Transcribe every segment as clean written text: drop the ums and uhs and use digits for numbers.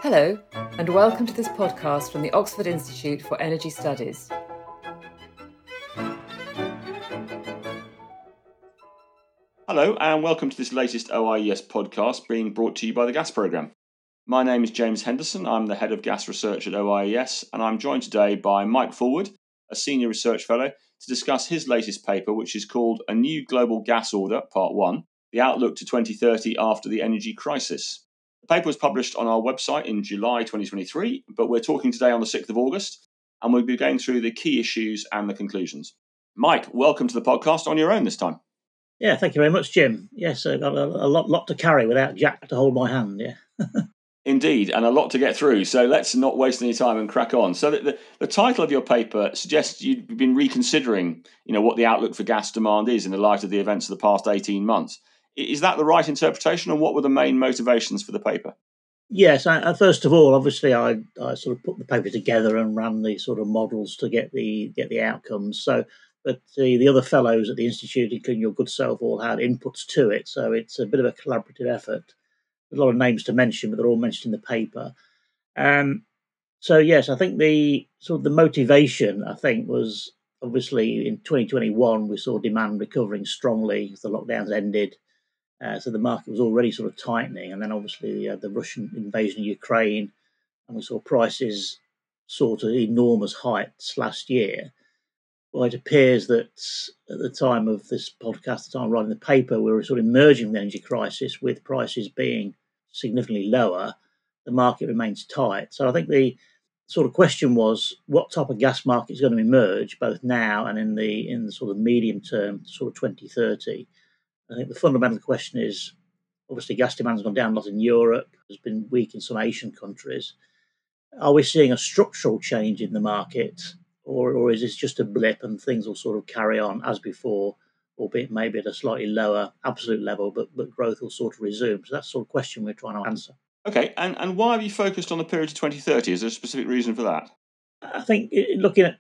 Hello, and welcome to this podcast from the Oxford Institute for Energy Studies. Hello, and welcome to this latest OIES podcast being brought to you by the Gas Programme. My name is James Henderson. I'm the Head of Gas Research at OIES, and I'm joined today by Mike Fullwood, a Senior Research Fellow, to discuss his latest paper, which is called A New Global Gas Order, Part 1, The Outlook to 2030 After the Energy Crisis. The paper was published on our website in July 2023, but we're talking today on the 6th of August, and we'll be going through the key issues and the conclusions. Mike, welcome to the podcast on your own this time. Yeah, thank you very much, Jim. Yes, I've got a lot to carry without Jack to hold my hand, yeah. Indeed, and a lot to get through, so let's not waste any time and crack on. So the title of your paper suggests you've been reconsidering, what the outlook for gas demand is in the light of the events of the past 18 months. Is that the right interpretation, and what were the main motivations for the paper? Yes, first of all, obviously, I sort of put the paper together and ran the sort of models to get the outcomes. But the other fellows at the Institute, including your good self, all had inputs to it. So it's a bit of a collaborative effort. There's a lot of names to mention, but they're all mentioned in the paper. So yes, I think the motivation, was obviously in 2021 we saw demand recovering strongly as the lockdowns ended. So the market was already sort of tightening, and then obviously the Russian invasion of Ukraine, and we saw prices soar to enormous heights last year. Well, it appears that at the time of this podcast, the time of writing the paper, we were sort of emerging from the energy crisis with prices being significantly lower. The market remains tight. So I think the sort of question was what type of gas market is going to emerge both now and in the sort of medium term, sort of 2030. I think the fundamental question is obviously gas demand has gone down a lot in Europe, has been weak in some Asian countries. Are we seeing a structural change in the market, or is this just a blip and things will sort of carry on as before, albeit maybe at a slightly lower absolute level, but growth will sort of resume? So that's the sort of question we're trying to answer. Okay, and why have you focused on the period to 2030? Is there a specific reason for that? I think looking at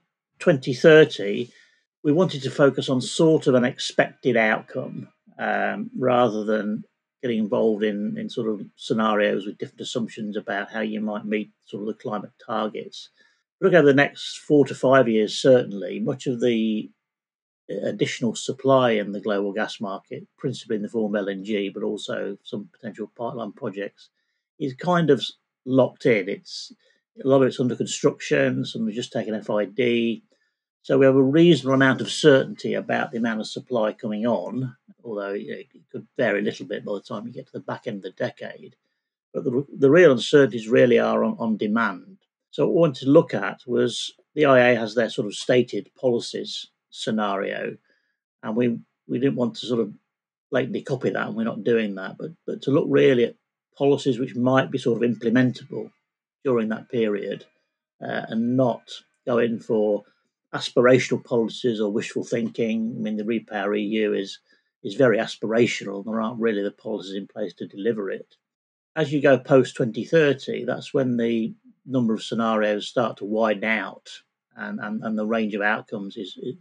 2030, we wanted to focus on sort of an expected outcome rather than getting involved in sort of scenarios with different assumptions about how you might meet sort of the climate targets. Look over the next 4 to 5 years, certainly, much of the additional supply in the global gas market, principally in the form of LNG, but also some potential pipeline projects, is kind of locked in. A lot of it's under construction, some have just taken FID. So we have a reasonable amount of certainty about the amount of supply coming on, although it could vary a little bit by the time you get to the back end of the decade. But the real uncertainties really are on demand. So what we wanted to look at was the IEA has their sort of stated policies scenario, and we didn't want to sort of blatantly copy that, and we're not doing that, but to look really at policies which might be sort of implementable during that period and not go in for aspirational policies or wishful thinking. I mean, the REPowerEU is very aspirational. There aren't really the policies in place to deliver it. As you go post 2030, that's when the number of scenarios start to widen out, and the range of outcomes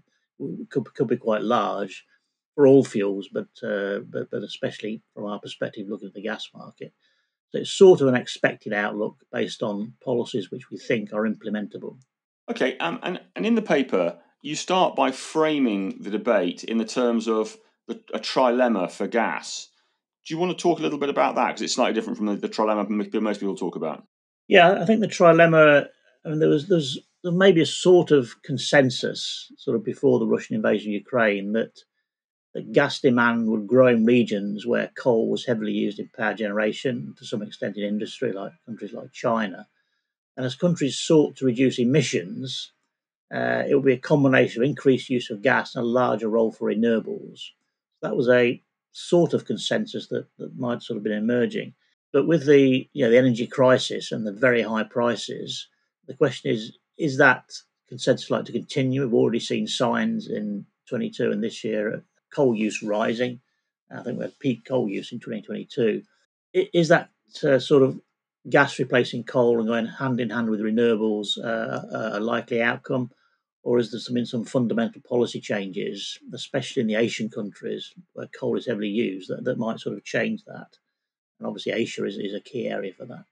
could be quite large for all fuels, but especially from our perspective, looking at the gas market. So it's sort of an expected outlook based on policies which we think are implementable. Okay, and in the paper, you start by framing the debate in the terms of a trilemma for gas. Do you want to talk a little bit about that? Because it's slightly different from the trilemma most people talk about. Yeah, I think the trilemma, there may be a sort of consensus sort of before the Russian invasion of Ukraine that gas demand would grow in regions where coal was heavily used in power generation, to some extent in industry, like countries like China. And as countries sought to reduce emissions, it would be a combination of increased use of gas and a larger role for renewables. That was a sort of consensus that might sort of been emerging. But with the energy crisis and the very high prices, the question is that consensus likely to continue? We've already seen signs in 22 and this year of coal use rising. I think we had peak coal use in 2022. Is that sort of gas replacing coal and going hand in hand with renewables a likely outcome? Or is there some fundamental policy changes, especially in the Asian countries where coal is heavily used, that might sort of change that? And obviously Asia is a key area for that.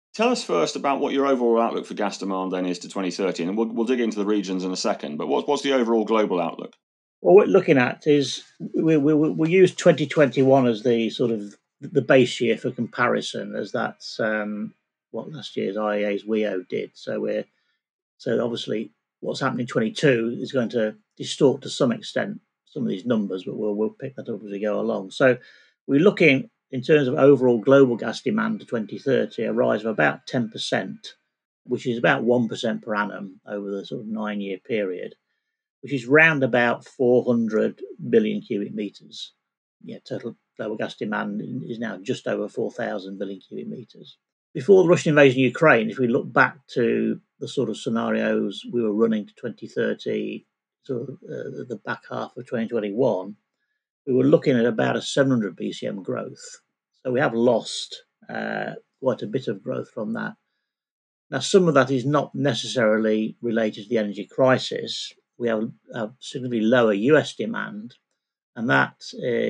Tell us first about what your overall outlook for gas demand then is to 2030, and we'll dig into the regions in a second. But what's the overall global outlook? What we're looking at is we use 2021 as the sort of the base year for comparison, as that's what last year's IEA's WEO did. So obviously what's happening in 22 is going to distort to some extent some of these numbers, but we'll pick that up as we go along. So we're looking in terms of overall global gas demand to 2030, a rise of about 10%, which is about 1% per annum over the sort of 9-year period, which is round about 400 billion cubic meters. Total global gas demand is now just over 4,000 billion cubic meters. Before the Russian invasion of Ukraine, if we look back to the sort of scenarios we were running to 2030, sort of the back half of 2021, we were looking at about a 700 BCM growth. So we have lost quite a bit of growth from that. Now, some of that is not necessarily related to the energy crisis. We have a significantly lower US demand, and that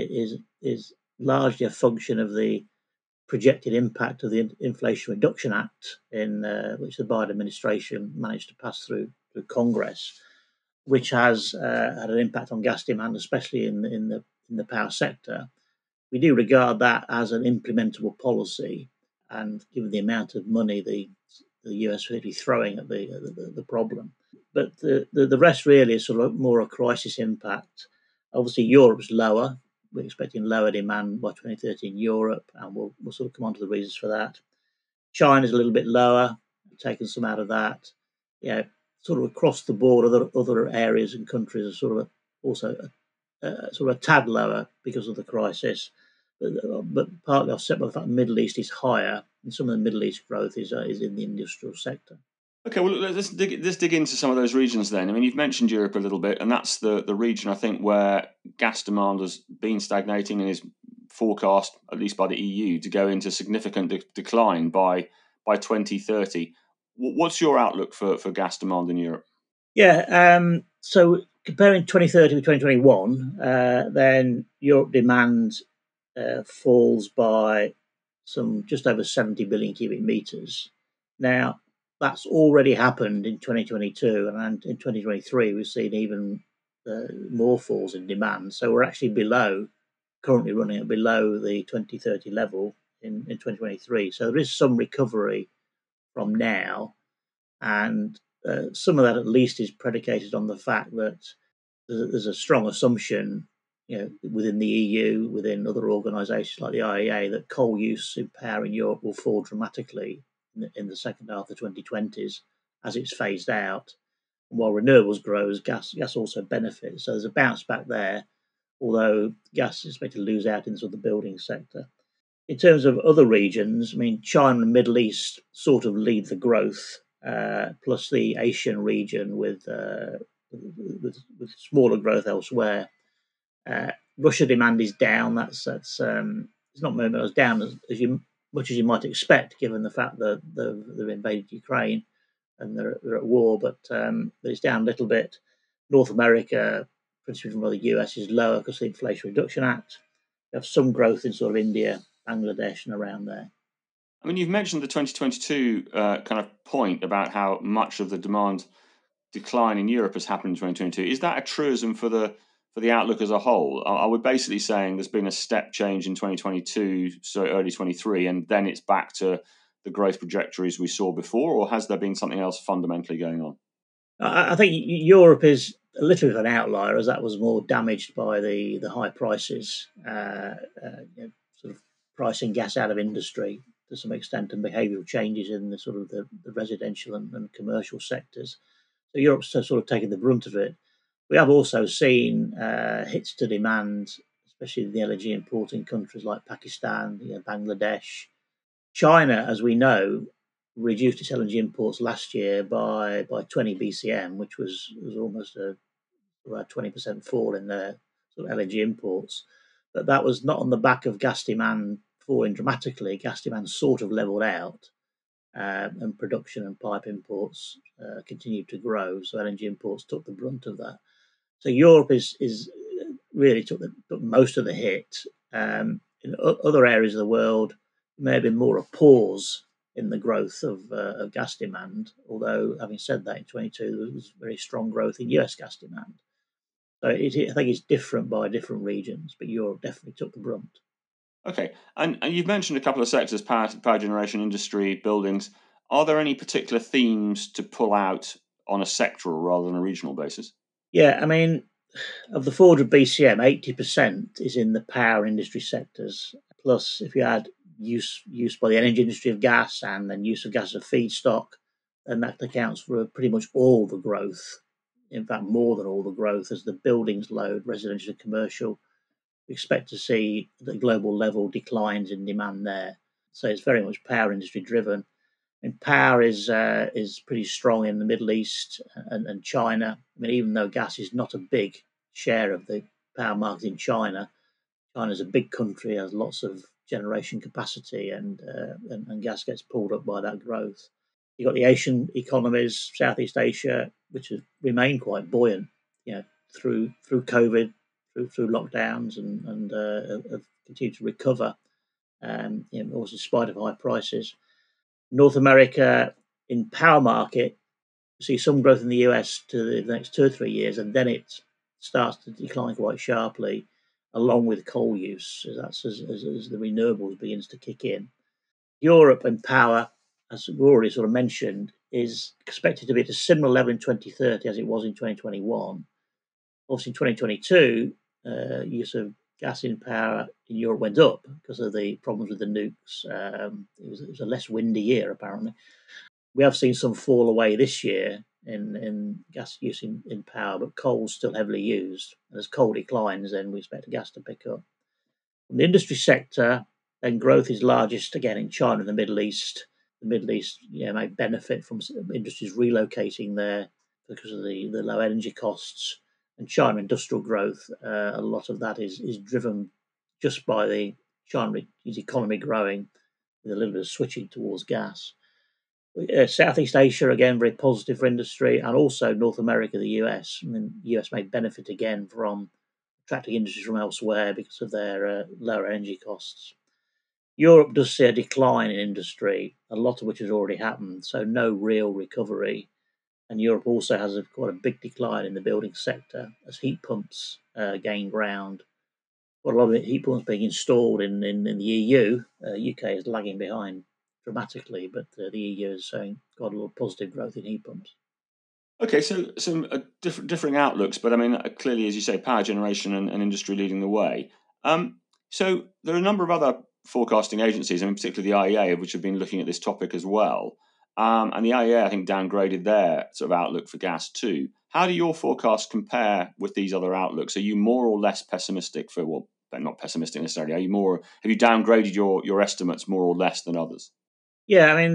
is largely a function of the projected impact of the Inflation Reduction Act, which the Biden administration managed to pass through Congress, which has had an impact on gas demand, especially in the power sector. We do regard that as an implementable policy, and given the amount of money the US really throwing at the problem. But the rest really is sort of more a crisis impact. Obviously, Europe's lower. We're expecting lower demand by 2030 in Europe, and we'll sort of come on to the reasons for that. China's a little bit lower, taken some out of that. Sort of across the board, other areas and countries are sort of also sort of a tad lower because of the crisis, but partly offset by the fact the Middle East is higher, and some of the Middle East growth is in the industrial sector. Okay, well, let's dig into some of those regions then. I mean, you've mentioned Europe a little bit, and that's the region, I think, where gas demand has been stagnating and is forecast, at least by the EU, to go into significant decline by 2030. What's your outlook for gas demand in Europe? So comparing 2030 with 2021, then Europe demand falls by some just over 70 billion cubic meters. Now, that's already happened in 2022, and in 2023 we've seen even more falls in demand. So we're actually currently running below the 2030 level in 2023. So there is some recovery from now, and some of that at least is predicated on the fact that there's a strong assumption, within the EU, within other organisations like the IEA, that coal use in power in Europe will fall dramatically in the second half of the 2020s as it's phased out. And while renewables grows, gas also benefits. So there's a bounce back there, although gas is expected to lose out in sort of the building sector. In terms of other regions, I mean, China and the Middle East sort of lead the growth, plus the Asian region with smaller growth elsewhere. Russia demand is down. It's not as down as much as you might expect, given the fact that they've invaded Ukraine and they're at war. But it's down a little bit. North America, principally from the US, is lower because of the Inflation Reduction Act. You have some growth in sort of India, Bangladesh, and around there. I mean, you've mentioned the 2022 kind of point about how much of the demand decline in Europe has happened in 2022. Is that a truism for the outlook as a whole? Are we basically saying there's been a step change in 2022, so early 23, and then it's back to the growth trajectories we saw before, or has there been something else fundamentally going on? I think Europe is a little bit of an outlier, as that was more damaged by the high prices, sort of pricing gas out of industry to some extent, and behavioural changes in the sort of the residential and commercial sectors. So Europe's sort of taken the brunt of it. We have also seen hits to demand, especially in the LNG importing countries like Pakistan, Bangladesh. China, as we know, reduced its LNG imports last year by 20 BCM, which was almost about 20% fall in their sort of LNG imports. But that was not on the back of gas demand falling dramatically. Gas demand sort of leveled out, and production and pipe imports continued to grow. So LNG imports took the brunt of that. So Europe is really took most of the hit. In other areas of the world, there may have been more a pause in the growth of gas demand. Although, having said that, in 22 there was very strong growth in US gas demand. So I think it's different by different regions, but Europe definitely took the brunt. Okay, and you've mentioned a couple of sectors: power generation, industry, buildings. Are there any particular themes to pull out on a sectoral rather than a regional basis? Yeah, I mean, of the 400 BCM, 80% is in the power industry sectors. Plus, if you add use by the energy industry of gas and then use of gas as a feedstock, then that accounts for pretty much all the growth. In fact, more than all the growth as the buildings load, residential and commercial. We expect to see the global level declines in demand there. So it's very much power industry driven. And power is pretty strong in the Middle East and China. I mean, even though gas is not a big share of the power market in China, China's a big country, has lots of generation capacity, and gas gets pulled up by that growth. You've got the Asian economies, Southeast Asia, which have remained quite buoyant, through COVID, through lockdowns, and have continued to recover, also in spite of high prices. North America in power market, we see some growth in the US to the next 2 or 3 years, and then it starts to decline quite sharply, along with coal use, as the renewables begins to kick in. Europe and power, as we already sort of mentioned, is expected to be at a similar level in 2030 as it was in 2021. Obviously, in 2022, use of gas in power in Europe went up because of the problems with the nukes. It was a less windy year, apparently. We have seen some fall away this year in gas use in power, but coal's still heavily used. And as coal declines, then we expect gas to pick up. From the industry sector, then growth is largest again in China and the Middle East. The Middle East may benefit from industries relocating there because of the low energy costs. And China industrial growth, a lot of that is driven just by the Chinese economy growing with a little bit of switching towards gas. Southeast Asia, again, very positive for industry, and also North America, the US. I mean, the US may benefit again from attracting industries from elsewhere because of their lower energy costs. Europe does see a decline in industry, a lot of which has already happened, so no real recovery. And Europe also has quite a big decline in the building sector as heat pumps gain ground. Got a lot of heat pumps being installed in the EU. UK is lagging behind dramatically, but the EU is showing got a lot of positive growth in heat pumps. Okay, so some differing outlooks, but I mean, clearly, as you say, power generation and industry leading the way. So there are a number of other forecasting agencies, I mean, particularly the IEA, which have been looking at this topic as well. And the IEA, I think, downgraded their sort of outlook for gas too. How do your forecasts compare with these other outlooks? Are you more or less pessimistic not pessimistic necessarily? Have you downgraded your estimates more or less than others? Yeah, I mean,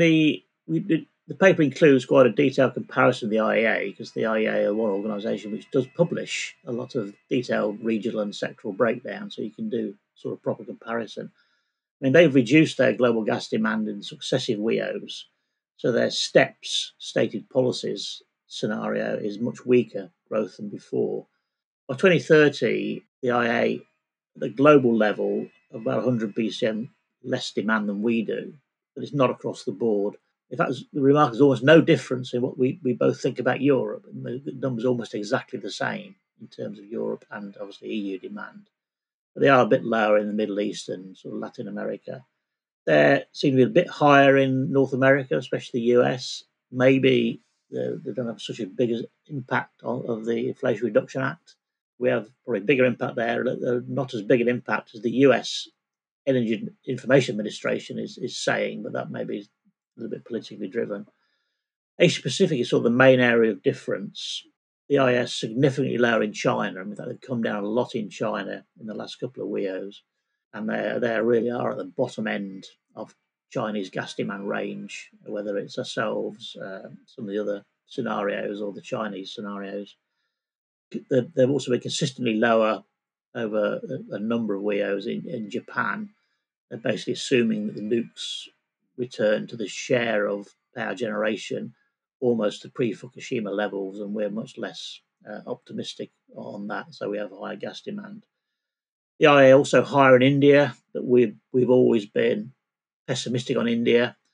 the paper includes quite a detailed comparison of the IEA, because the IEA are one organisation which does publish a lot of detailed regional and sectoral breakdown, so you can do sort of proper comparison. I mean, they've reduced their global gas demand in successive WEOs, so their STEPS, stated policies scenario, is much weaker growth than before. By 2030, the IEA, at the global level, about 100 BCM less demand than we do, but it's not across the board. In fact, the remark is almost no difference in what we both think about Europe. And the numbers are almost exactly the same in terms of Europe and obviously EU demand. But they are a bit lower in the Middle East and sort of Latin America. They seem to be a bit higher in North America, especially the US. Maybe they don't have such a big impact of the Inflation Reduction Act. We have probably a bigger impact there, not as big an impact as the US Energy Information Administration is saying, but that may be a little bit politically driven. Asia Pacific is sort of the main area of difference. The IS significantly lower in China. I mean, they've come down a lot in China in the last couple of WEOs, and they really are at the bottom end of Chinese gas demand range, whether it's ourselves, some of the other scenarios, or the Chinese scenarios. They've also been consistently lower over a number of WEOs in Japan. They're basically assuming that the nukes return to the share of power generation almost to pre-Fukushima levels, and we're much less optimistic on that, so we have higher gas demand. The IEA also higher in India, but we've always been pessimistic on India.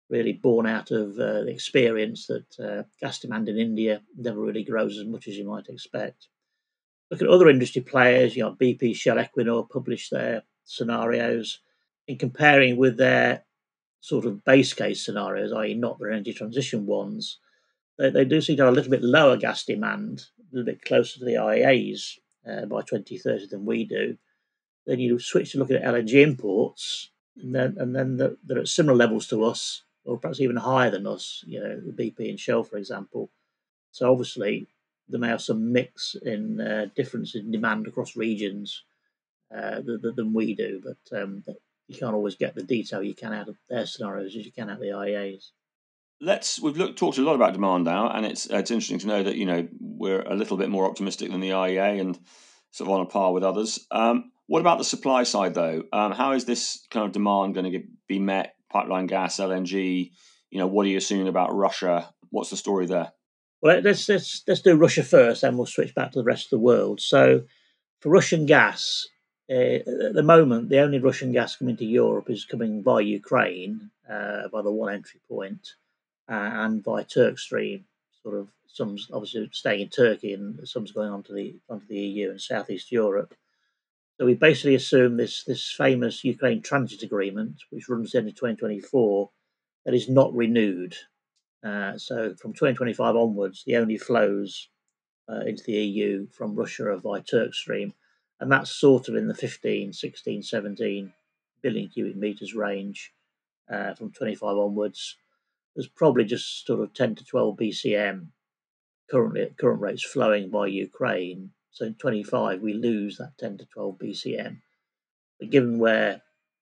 really born out of the experience that gas demand in India never really grows as much as you might expect. Look at other industry players, BP, Shell, Equinor publish their scenarios. In comparing with their sort of base case scenarios, i.e. not their energy transition ones, they do seem to have a little bit lower gas demand, a little bit closer to the IEA's by 2030 than we do. Then you switch to looking at LNG imports, and then they're at similar levels to us, or perhaps even higher than us, the BP and Shell, for example. So obviously, there may have some mix in difference in demand across regions than we do, but you can't always get the detail you can out of their scenarios as you can out of the IEA's. We've talked a lot about demand now, and it's interesting to know that we're a little bit more optimistic than the IEA and sort of on a par with others. What about the supply side, though? How is this kind of demand going to be met? Pipeline gas, LNG. What are you assuming about Russia? What's the story there? Well, let's do Russia first, then we'll switch back to the rest of the world. So, for Russian gas, at the moment, the only Russian gas coming to Europe is coming by Ukraine, by the one entry point, and by Turkstream. Sort of, some's obviously staying in Turkey, and some's going onto the EU and Southeast Europe. So we basically assume this famous Ukraine transit agreement, which runs to the end of 2024, that is not renewed. So from 2025 onwards, the only flows into the EU from Russia are via Turkstream, and that's sort of in the 15, 16, 17 billion cubic meters range from 25 onwards. There's probably just sort of 10 to 12 BCM currently at current rates flowing by Ukraine. So in 25, we lose that 10 to 12 BCM. But given where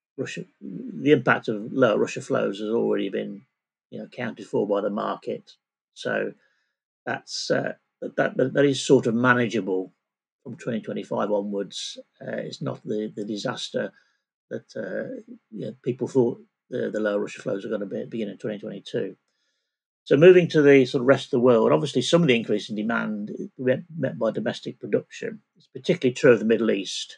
the impact of lower Russia flows has already been accounted for by the market. So that's that is sort of manageable from 2025 onwards. It's not the disaster that people thought the lower Russia flows are going to begin in 2022. So moving to the sort of rest of the world, obviously some of the increase in demand is met by domestic production. It's particularly true of the Middle East.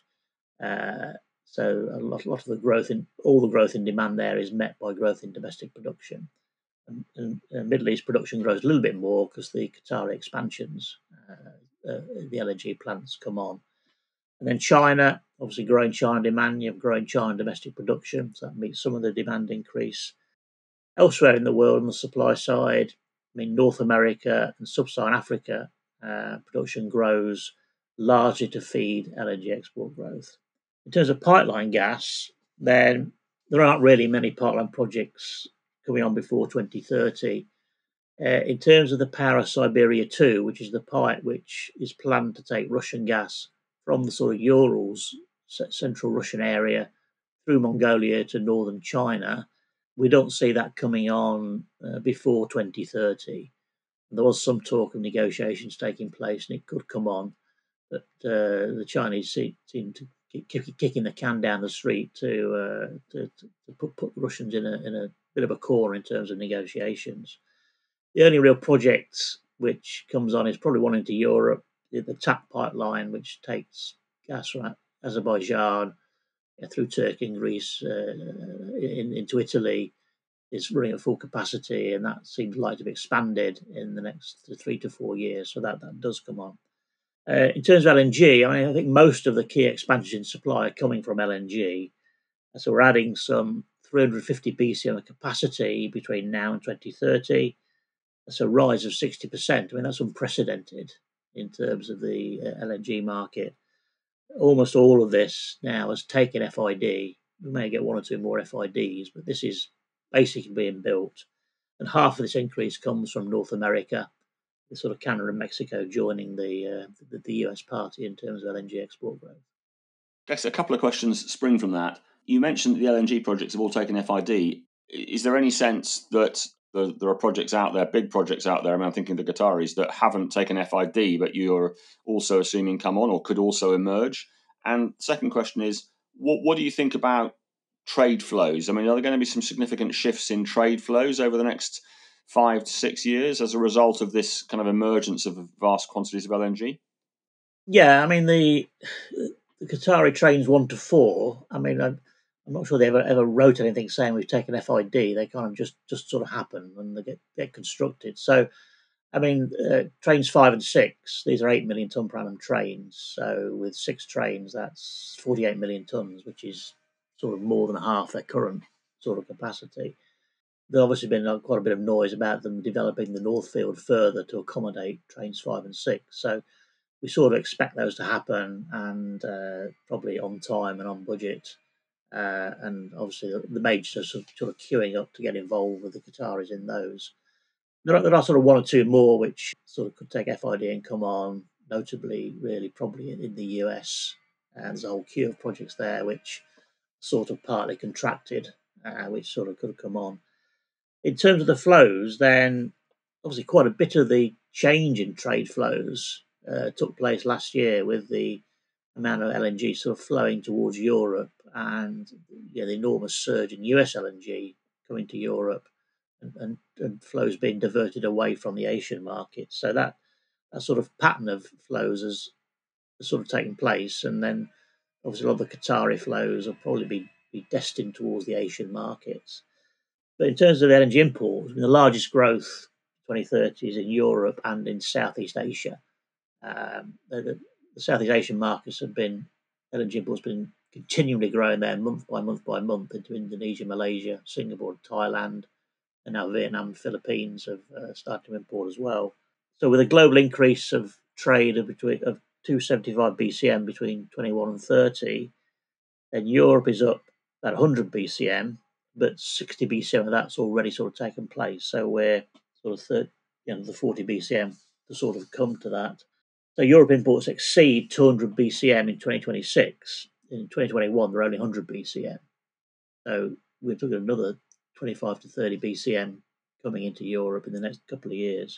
So a lot of the growth in demand there is met by growth in domestic production. And Middle East production grows a little bit more because the Qatari expansions, the LNG plants come on. And then China, obviously growing China demand, you have growing China domestic production, so that meets some of the demand increase. Elsewhere in the world on the supply side, North America and Sub-Saharan Africa production grows largely to feed LNG export growth. In terms of pipeline gas, then there aren't really many pipeline projects coming on before 2030. In terms of the Power of Siberia 2, which is the pipe which is planned to take Russian gas from the sort of Urals, central Russian area, through Mongolia to northern China, we don't see that coming on before 2030. There was some talk of negotiations taking place, and it could come on, but the Chinese seem to keep kicking the can down the street to put the Russians in a bit of a corner in terms of negotiations. The only real project which comes on is probably one into Europe, the TAP pipeline, which takes gas from Azerbaijan through Turkey and Greece into Italy, is running at full capacity, and that seems likely to be expanded in the next 3 to 4 years. So that does come on. In terms of LNG, I think most of the key expansions in supply are coming from LNG. So we're adding some 350 BCM of capacity between now and 2030. That's a rise of 60%. That's unprecedented in terms of the LNG market. Almost all of this now has taken FID. We may get one or two more FIDs, but this is basically being built. And half of this increase comes from North America, the sort of Canada and Mexico joining the US party in terms of LNG export growth. I guess a couple of questions spring from that. You mentioned that the LNG projects have all taken FID. Is there any sense that there are projects out there, big projects out there, I'm thinking the Qataris, that haven't taken FID, but you're also assuming come on or could also emerge? And second question is, what do you think about trade flows? Are there going to be some significant shifts in trade flows over the next 5 to 6 years as a result of this kind of emergence of vast quantities of LNG? Yeah, the Qatari trains 1 to 4. I'm not sure they ever wrote anything saying we've taken FID. They kind of just sort of happen when they get constructed. So, I mean, trains 5 and 6, these are 8 million tonne per annum trains. So with 6 trains, that's 48 million tonnes, which is sort of more than half their current sort of capacity. There's obviously been quite a bit of noise about them developing the Northfield further to accommodate trains 5 and 6. So we sort of expect those to happen, and probably on time and on budget. And obviously the majors are sort of queuing up to get involved with the Qataris in those. There are sort of one or two more which sort of could take FID and come on, notably really probably in the US. And there's a whole queue of projects there which sort of partly contracted, which sort of could have come on. In terms of the flows, then obviously quite a bit of the change in trade flows took place last year with the amount of LNG sort of flowing towards Europe, and the enormous surge in US LNG coming to Europe, and flows being diverted away from the Asian market. So that sort of pattern of flows has sort of taken place, and then obviously a lot of the Qatari flows will probably be destined towards the Asian markets. But in terms of LNG imports, the largest growth 2030 is in Europe and in Southeast Asia. The Southeast Asian markets have been, LNG imports been continually growing there month by month by month into Indonesia, Malaysia, Singapore, Thailand, and now Vietnam and Philippines have started to import as well. So with a global increase of trade of 275 BCM between 21 and 30, then Europe is up about 100 BCM, but 60 BCM of that's already sort of taken place. So we're sort of the 40 BCM to sort of come to that. So Europe imports exceed 200 BCM in 2026. In 2021, they're only 100 BCM. So we're talking another 25 to 30 BCM coming into Europe in the next couple of years.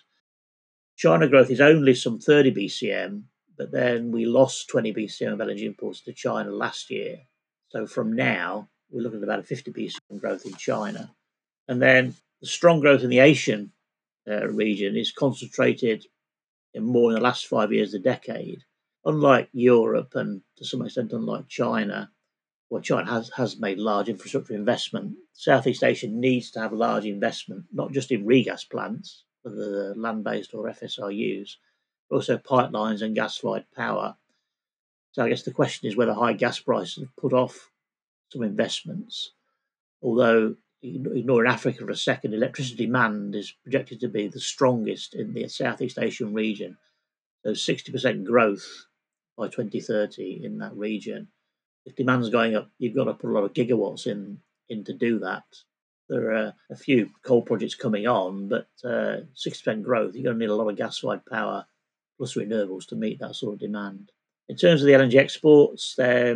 China growth is only some 30 BCM, but then we lost 20 BCM of LNG imports to China last year. So from now, we're looking at about a 50 BCM growth in China. And then the strong growth in the Asian region is concentrated more in the last 5 years, a decade. Unlike Europe and to some extent unlike China, well, China has made large infrastructure investment. Southeast Asia needs to have large investment, not just in regas plants, whether they're land-based or FSRUs, but also pipelines and gas-fired power. So I guess the question is whether high gas prices have put off some investments. Although, ignoring Africa for a second, electricity demand is projected to be the strongest in the Southeast Asian region. So 60% growth by 2030 in that region. If demand's going up, you've got to put a lot of gigawatts in to do that. There are a few coal projects coming on, but 60% growth, you're going to need a lot of gas-fired power plus renewables to meet that sort of demand. In terms of the LNG exports,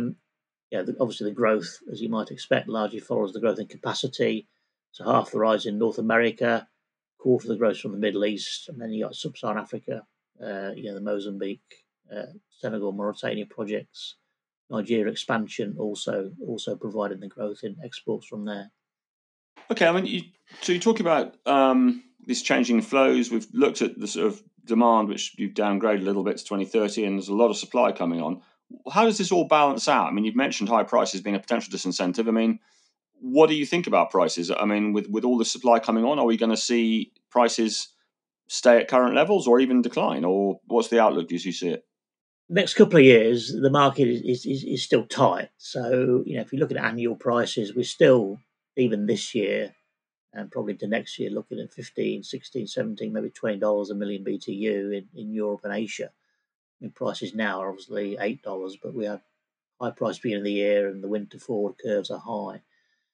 obviously the growth, as you might expect, largely follows the growth in capacity. So half the rise in North America, quarter of the growth from the Middle East, and then you got Sub-Saharan Africa, the Mozambique, Senegal, Mauritania projects. Nigeria expansion also providing the growth in exports from there. Okay, I mean, you talk about this changing flows. We've looked at the sort of demand, which you've downgraded a little bit to 2030, and there's a lot of supply coming on. How does this all balance out? I mean, you've mentioned high prices being a potential disincentive. I mean, what do you think about prices? I mean, with all the supply coming on, are we going to see prices stay at current levels or even decline? Or what's the outlook as you see it? Next couple of years, the market is still tight. So, if you look at annual prices, we're still, even this year, and probably to next year, looking at 15, 16, 17, maybe $20 a million BTU in Europe and Asia. I mean, prices now are obviously $8, but we have high price beginning of the year and the winter forward curves are high.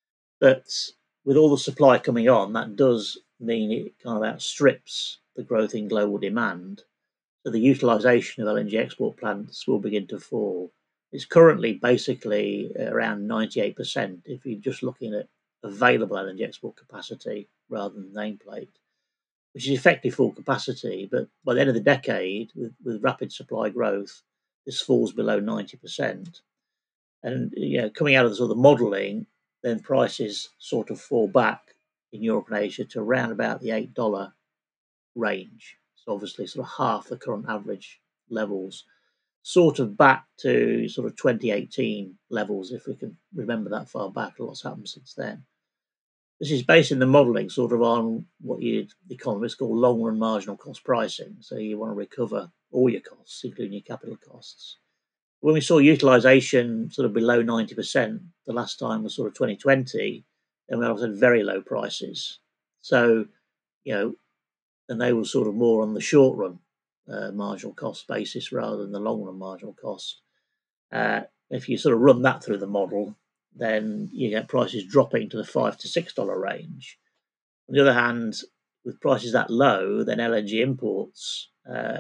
But with all the supply coming on, that does mean it kind of outstrips the growth in global demand. So the utilisation of LNG export plants will begin to fall. It's currently basically around 98% if you're just looking at available LNG export capacity rather than nameplate, which is effectively full capacity. But by the end of the decade, with rapid supply growth, this falls below 90%. And coming out of the sort of modelling, then prices sort of fall back in Europe and Asia to around about the $8 range. So obviously sort of half the current average levels. sort of back to sort of 2018 levels, if we can remember that far back. A lot's happened since then. This is basing the modelling sort of on what the economists call long-run marginal cost pricing. So you want to recover all your costs, including your capital costs. When we saw utilisation sort of below 90%, the last time was sort of 2020, then we also had very low prices. So, and they were sort of more on the short run marginal cost basis rather than the long run marginal cost. If you sort of run that through the model, then you get prices dropping to the $5 to $6 range. On the other hand, with prices that low, then LNG imports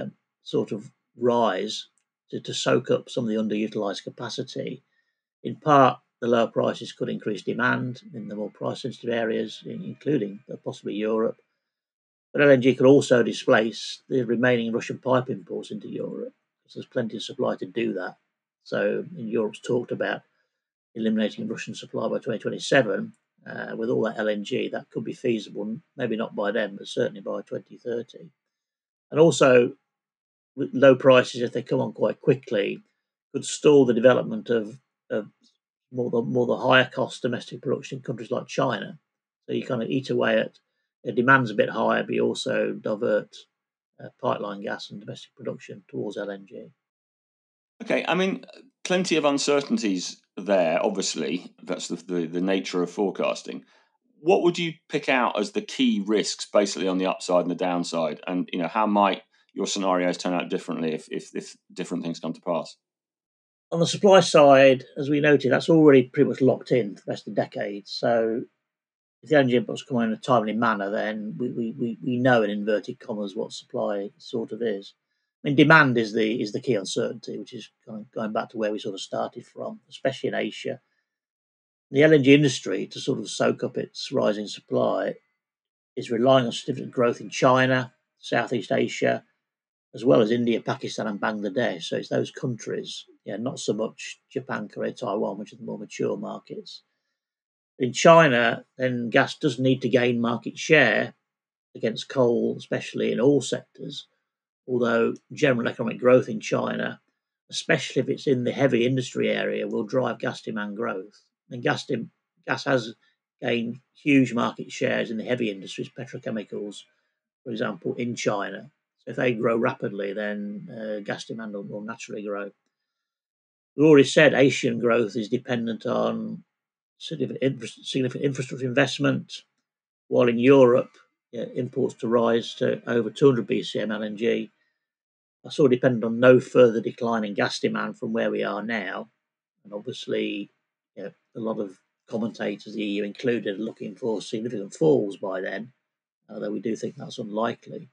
sort of rise to soak up some of the underutilized capacity. In part, the lower prices could increase demand in the more price-sensitive areas, including possibly Europe. But LNG could also displace the remaining Russian pipe imports into Europe, because there's plenty of supply to do that. So Europe's talked about eliminating Russian supply by 2027. With all that LNG, that could be feasible, maybe not by then, but certainly by 2030. And also, with low prices, if they come on quite quickly, could stall the development of more the higher cost domestic production in countries like China. So you kind of eat away at demand's a bit higher, but you also divert pipeline gas and domestic production towards LNG. Okay, I mean, plenty of uncertainties there, obviously. That's the nature of forecasting. What would you pick out as the key risks, basically, on the upside and the downside? And, how might your scenarios turn out differently if different things come to pass? On the supply side, as we noted, that's already pretty much locked in for the rest of the decade. So if the LNG imports come in a timely manner, then we know in inverted commas what supply sort of is. I mean, demand is the key uncertainty, which is kind of going back to where we sort of started from, especially in Asia. The LNG industry, to sort of soak up its rising supply, is relying on significant growth in China, Southeast Asia, as well as India, Pakistan, and Bangladesh. So it's those countries, not so much Japan, Korea, Taiwan, which are the more mature markets. In China, then gas does need to gain market share against coal, especially in all sectors, although general economic growth in China, especially if it's in the heavy industry area, will drive gas demand growth. And gas has gained huge market shares in the heavy industries, petrochemicals, for example, in China. So if they grow rapidly, then gas demand will naturally grow. We've already said Asian growth is dependent on significant infrastructure investment, while in Europe, imports to rise to over 200 BCM LNG. That's all dependent on no further decline in gas demand from where we are now. And obviously, a lot of commentators, the EU included, are looking for significant falls by then, although we do think that's unlikely.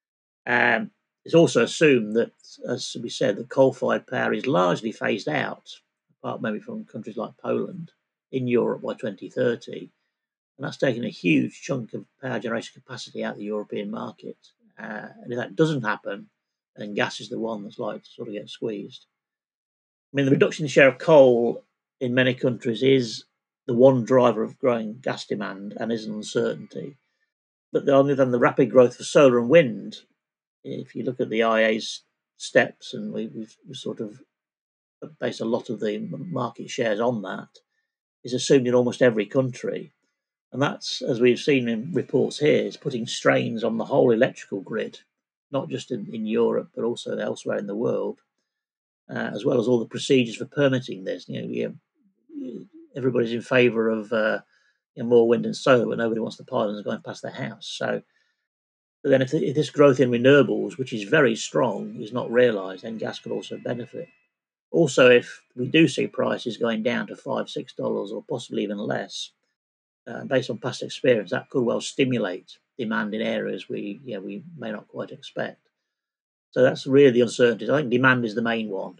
It's also assumed that, as we said, that coal-fired power is largely phased out, apart maybe from countries like Poland, in Europe by 2030. And that's taken a huge chunk of power generation capacity out of the European market. And if that doesn't happen, then gas is the one that's likely to sort of get squeezed. I mean, the reduction in share of coal in many countries is the one driver of growing gas demand and is an uncertainty. But other than the rapid growth of solar and wind, if you look at the IEA's steps, and we've sort of based a lot of the market shares on that, is assumed in almost every country. And that's, as we've seen in reports here, is putting strains on the whole electrical grid, not just in Europe, but also elsewhere in the world, as well as all the procedures for permitting this. Everybody's in favour of more wind and solar, but nobody wants the pylons going past their house. So then if this growth in renewables, which is very strong, is not realised, then gas could also benefit. Also, if we do see prices going down to $5, $6 or possibly even less, based on past experience, that could well stimulate demand in areas we may not quite expect. So that's really the uncertainties. I think demand is the main one,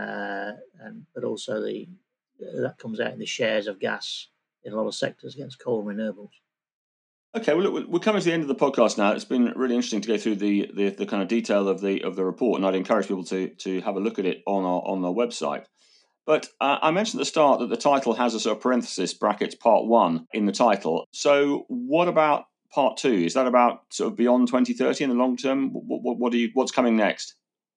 but also that comes out in the shares of gas in a lot of sectors against coal and renewables. Okay, well, look, we're coming to the end of the podcast now. It's been really interesting to go through the kind of detail of the report, and I'd encourage people to have a look at it on our website. But I mentioned at the start that the title has a sort of parenthesis, brackets, part 1 in the title. So what about part 2? Is that about sort of beyond 2030 in the long term? What's coming next?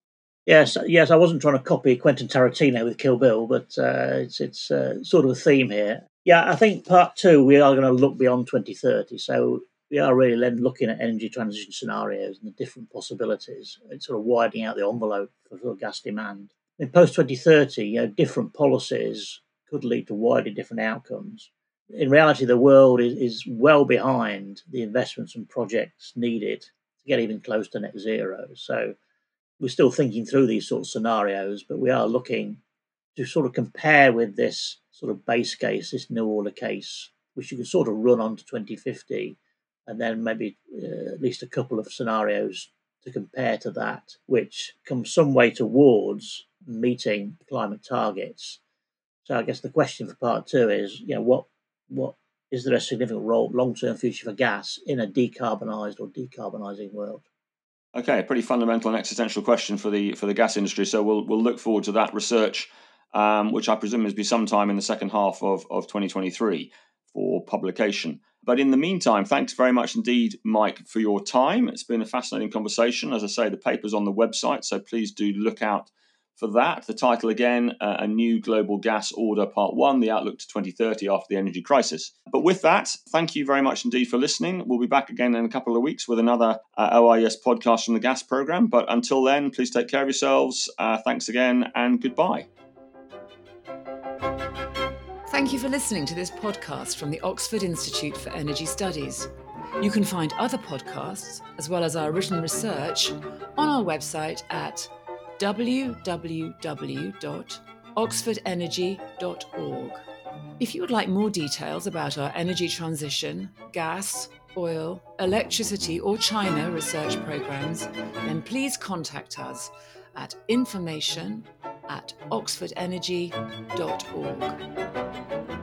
Yes, I wasn't trying to copy Quentin Tarantino with Kill Bill, but it's sort of a theme here. Yeah, I think part two, we are going to look beyond 2030. So we are really then looking at energy transition scenarios and the different possibilities. It's sort of widening out the envelope for gas demand. In post 2030, different policies could lead to widely different outcomes. In reality, the world is well behind the investments and projects needed to get even close to net zero. So we're still thinking through these sort of scenarios, but we are looking to sort of compare with this sort of base case, this new order case, which you can sort of run on to 2050, and then maybe at least a couple of scenarios to compare to that, which comes some way towards meeting climate targets. So I guess the question for part two is, what is there a significant role, long-term future for gas in a decarbonised or decarbonising world? Okay, a pretty fundamental and existential question for the gas industry. So we'll look forward to that research, which I presume is be sometime in the second half of 2023 for publication. But in the meantime, thanks very much indeed, Mike, for your time. It's been a fascinating conversation. As I say, the paper's on the website, so please do look out for that. The title again, A New Global Gas Order Part 1, The Outlook to 2030 After the Energy Crisis. But with that, thank you very much indeed for listening. We'll be back again in a couple of weeks with another OIS podcast from the gas programme. But until then, please take care of yourselves. Thanks again and goodbye. Thank you for listening to this podcast from the Oxford Institute for Energy Studies. You can find other podcasts, as well as our written research, on our website at www.oxfordenergy.org. If you would like more details about our energy transition, gas, oil, electricity or China research programs, then please contact us at information@oxfordenergy.org.